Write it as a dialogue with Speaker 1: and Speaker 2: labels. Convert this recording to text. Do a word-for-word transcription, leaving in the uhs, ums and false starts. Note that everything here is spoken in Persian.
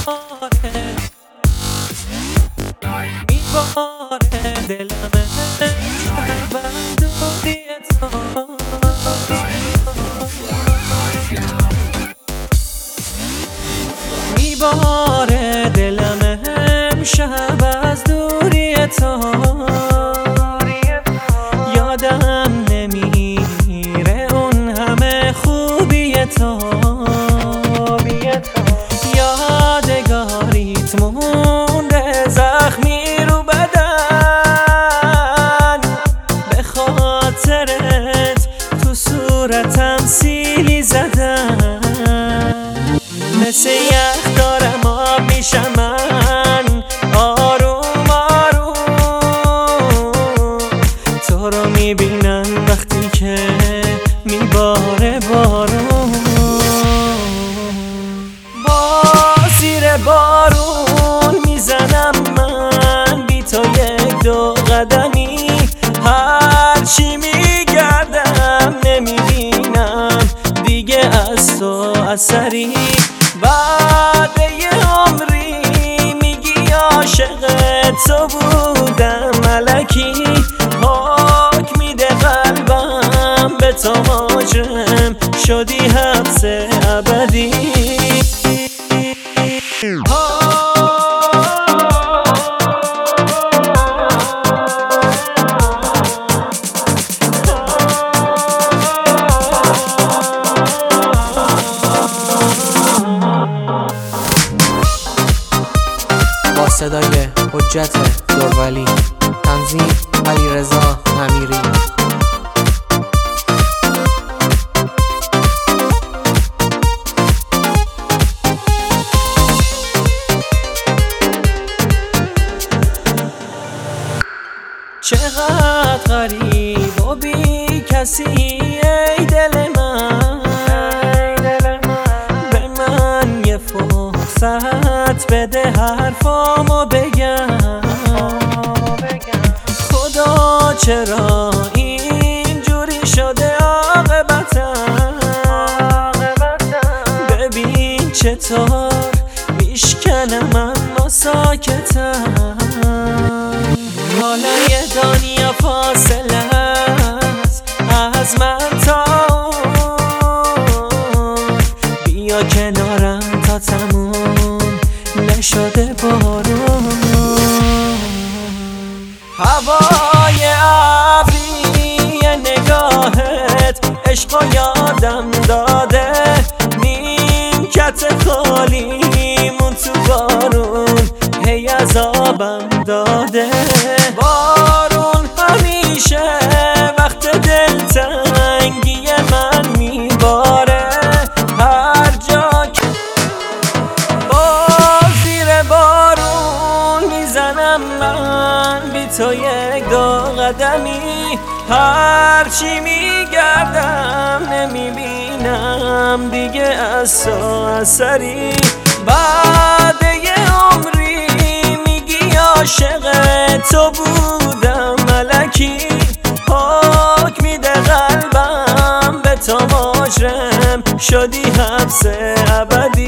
Speaker 1: میباره دلمه بندوری تو میباره دلمه امشب از دوری تو یادم نمیره اون همه خوبی تو یادگاریت مونده زخمی رو بدن به خاطرت تو صورتم سیلی زدن مثل یخ دارم آب میشم من آروم آروم تو رو میبینم وقتی که میباره بارون با زیر بارون میزنم من بی تو یک دو قدمی هرچی میگردم نمیبینم دیگه از تو اثری بعد یه عمری میگی عاشق تو بودم ملکی حکم میده قلبم به تو مجرم شدی حبس ابدی
Speaker 2: با صدای حجت دورولی، تنظیم علیرضا امیری.
Speaker 1: چقدر غریب و بی کسی ای دل من به من یه فرصت بده حرفامو بگم خدا چرا اینجوری شده عاقبتم ببین چطور میشکنم اما ساکتم حالا یه دنیا فاصله است از من تا اون بیا کنارم تا تموم نشده بارون هوای ابری نگاهت عشقو یادم داده نیمکت خالیمون تو بارون هی عذابم داده بارون همیشه وقت دلتنگی من میباره هر جا که با زیر بارون میزنم من بی تو یک دو قدمی هرچی میگردم نمیبینم دیگه از تو اثری بعد یه عمری میگی عاشق تو بودم ملکی حکم میده قلبم به تو مجرم شدی حبس ابدی